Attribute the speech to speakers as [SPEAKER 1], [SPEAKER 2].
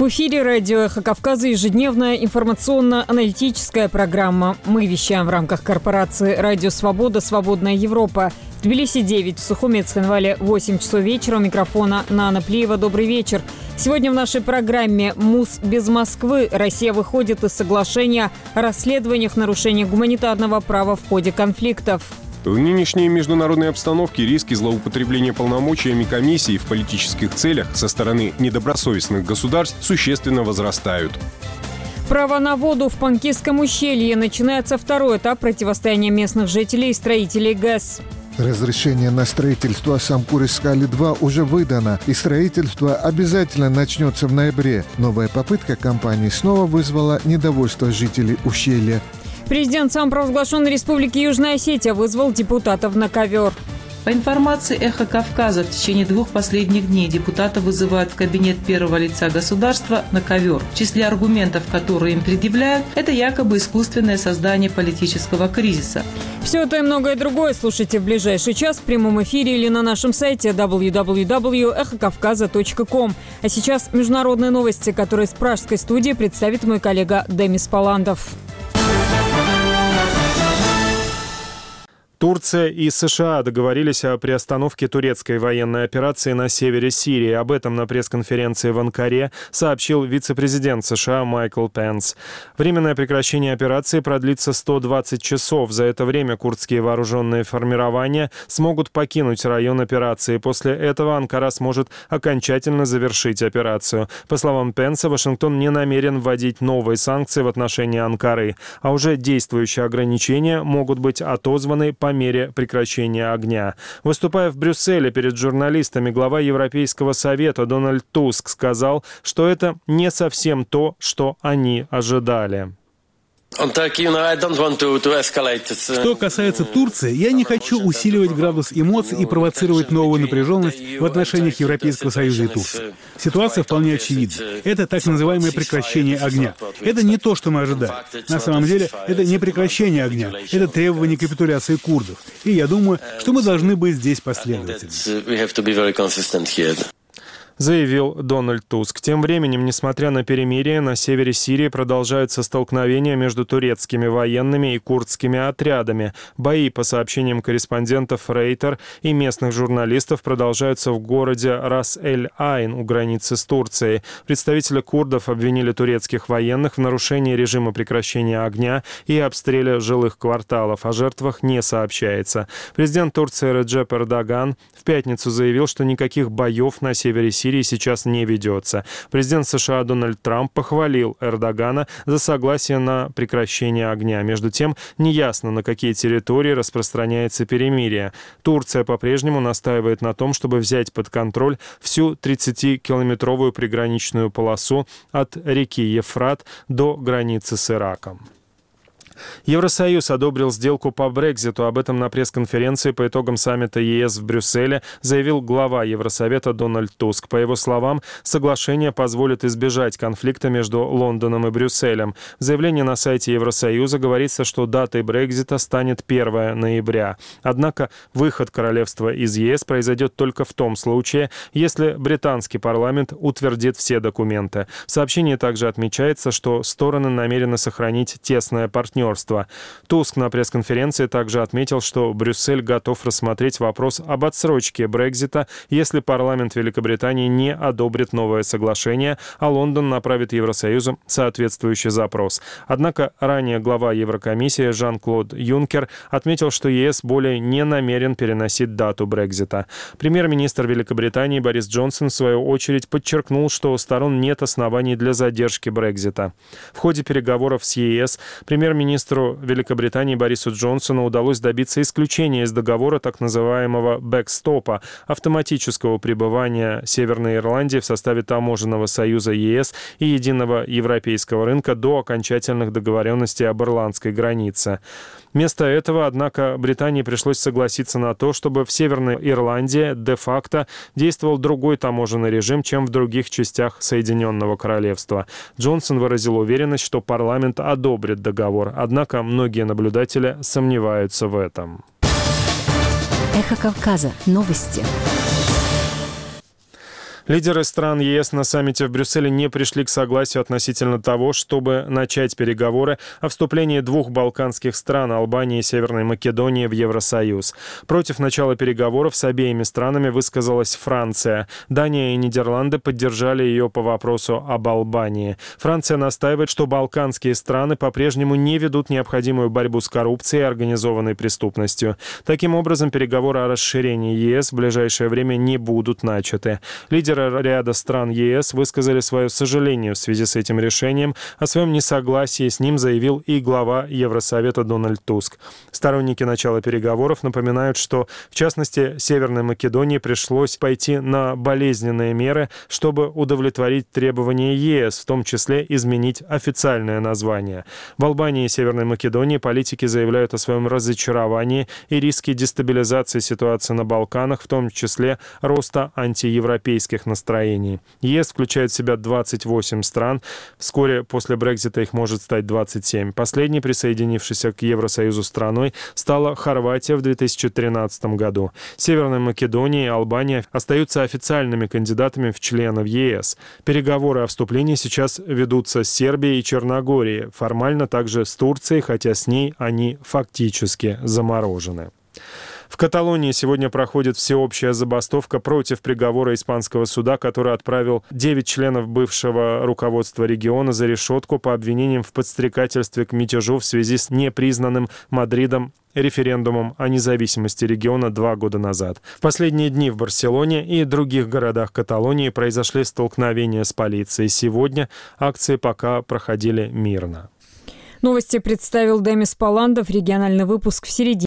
[SPEAKER 1] В эфире радио «Эхо Кавказа» ежедневная информационно-аналитическая программа. Мы вещаем в рамках корпорации «Радио Свобода. Свободная Европа». В Тбилиси 9, в Сухуми и Цхинвале 8 часов вечера. У микрофона Нана Плиева. Добрый вечер. Сегодня в нашей программе «МУС без Москвы». Россия выходит из соглашения о расследованиях нарушений гуманитарного права в ходе конфликтов.
[SPEAKER 2] В нынешней международной обстановке риски злоупотребления полномочиями комиссии в политических целях со стороны недобросовестных государств существенно возрастают.
[SPEAKER 1] Право на воду в Панкисском ущелье. Начинается второй этап противостояния местных жителей и строителей ГЭС.
[SPEAKER 3] Разрешение на строительство Самкуры-Скали-2 уже выдано, и строительство обязательно начнется в ноябре. Новая попытка компании снова вызвала недовольство жителей ущелья.
[SPEAKER 1] Президент самопровозглашенной Республики Южная Осетия вызвал депутатов на ковер.
[SPEAKER 4] По информации «Эхо Кавказа», в течение 2 последних дней депутаты вызывают в кабинет первого лица государства на ковер. В числе аргументов, которые им предъявляют, это якобы искусственное создание политического кризиса.
[SPEAKER 1] Все это и многое другое слушайте в ближайший час в прямом эфире или на нашем сайте www.эхокавказа.ком. А сейчас международные новости, которые с пражской студии представит мой коллега Демис Паландов.
[SPEAKER 5] Турция и США договорились о приостановке турецкой военной операции на севере Сирии. Об этом на пресс-конференции в Анкаре сообщил вице-президент США Майкл Пенс. Временное прекращение операции продлится 120 часов. За это время курдские вооруженные формирования смогут покинуть район операции. После этого Анкара сможет окончательно завершить операцию. По словам Пенса, Вашингтон не намерен вводить новые санкции в отношении Анкары, а уже действующие ограничения могут быть отозваны по мере прекращения огня. Выступая в Брюсселе перед журналистами, глава Европейского совета Дональд Туск сказал, что это не совсем то, что они ожидали.
[SPEAKER 6] Что касается Турции, я не хочу усиливать градус эмоций и провоцировать новую напряженность в отношениях Европейского Союза и Турции. Ситуация вполне очевидна. Это так называемое прекращение огня. Это не то, что мы ожидаем. На самом деле, это не прекращение огня. Это требование капитуляции курдов. И я думаю, что мы должны быть здесь последовательными.
[SPEAKER 5] Заявил Дональд Туск. Тем временем, несмотря на перемирие, на севере Сирии продолжаются столкновения между турецкими военными и курдскими отрядами. Бои, по сообщениям корреспондентов Рейтер и местных журналистов, продолжаются в городе Рас-эль-Айн у границы с Турцией. Представители курдов обвинили турецких военных в нарушении режима прекращения огня и обстреле жилых кварталов. О жертвах не сообщается. Президент Турции Реджеп Эрдоган в пятницу заявил, что никаких боев на севере Сирии сейчас не ведется. Президент США Дональд Трамп похвалил Эрдогана за согласие на прекращение огня. Между тем, неясно, на какие территории распространяется перемирие. Турция по-прежнему настаивает на том, чтобы взять под контроль всю 30-километровую приграничную полосу от реки Ефрат до границы с Ираком. Евросоюз одобрил сделку по Брекситу. Об этом на пресс-конференции по итогам саммита ЕС в Брюсселе заявил глава Евросовета Дональд Туск. По его словам, соглашение позволит избежать конфликта между Лондоном и Брюсселем. В заявлении на сайте Евросоюза говорится, что датой Брексита станет 1 ноября. Однако выход королевства из ЕС произойдет только в том случае, если британский парламент утвердит все документы. В сообщении также отмечается, что стороны намерены сохранить тесное партнерство. Туск на пресс-конференции также отметил, что Брюссель готов рассмотреть вопрос об отсрочке Брексита, если парламент Великобритании не одобрит новое соглашение, а Лондон направит Евросоюзу соответствующий запрос. Однако ранее глава Еврокомиссии Жан-Клод Юнкер отметил, что ЕС более не намерен переносить дату Брексита. Премьер-министр Великобритании Борис Джонсон, в свою очередь, подчеркнул, что у сторон нет оснований для задержки Брексита. В ходе переговоров с ЕС премьер-министру Великобритании Борису Джонсону удалось добиться исключения из договора так называемого бэкстопа — автоматического пребывания Северной Ирландии в составе таможенного союза ЕС и единого европейского рынка до окончательных договоренностей об ирландской границе. Вместо этого, однако, Британии пришлось согласиться на то, чтобы в Северной Ирландии де-факто действовал другой таможенный режим, чем в других частях Соединенного Королевства. Джонсон выразил уверенность, что парламент одобрит договор, однако многие наблюдатели сомневаются в этом.
[SPEAKER 7] Эхо Кавказа. Новости.
[SPEAKER 5] Лидеры стран ЕС на саммите в Брюсселе не пришли к согласию относительно того, чтобы начать переговоры о вступлении двух балканских стран – Албании и Северной Македонии – в Евросоюз. Против начала переговоров с обеими странами высказалась Франция. Дания и Нидерланды поддержали ее по вопросу об Албании. Франция настаивает, что балканские страны по-прежнему не ведут необходимую борьбу с коррупцией и организованной преступностью. Таким образом, переговоры о расширении ЕС в ближайшее время не будут начаты. Лидеры ряда стран ЕС высказали свое сожаление в связи с этим решением. О своем несогласии с ним заявил и глава Евросовета Дональд Туск. Сторонники начала переговоров напоминают, что, в частности, Северной Македонии пришлось пойти на болезненные меры, чтобы удовлетворить требования ЕС, в том числе изменить официальное название. В Албании и Северной Македонии политики заявляют о своем разочаровании и риске дестабилизации ситуации на Балканах, в том числе роста антиевропейских настроений. ЕС включает в себя 28 стран. Вскоре после Брексита их может стать 27. Последней присоединившейся к Евросоюзу страной стала Хорватия в 2013 году. Северная Македония и Албания остаются официальными кандидатами в члены в ЕС. Переговоры о вступлении сейчас ведутся с Сербией и Черногорией. Формально также с Турцией, хотя с ней они фактически заморожены. В Каталонии сегодня проходит всеобщая забастовка против приговора испанского суда, который отправил 9 членов бывшего руководства региона за решетку по обвинениям в подстрекательстве к мятежу в связи с непризнанным Мадридом референдумом о независимости региона 2 года назад. В последние дни в Барселоне и других городах Каталонии произошли столкновения с полицией. Сегодня акции пока проходили мирно.
[SPEAKER 1] Новости представил Демис Паландов. Региональный выпуск в середине.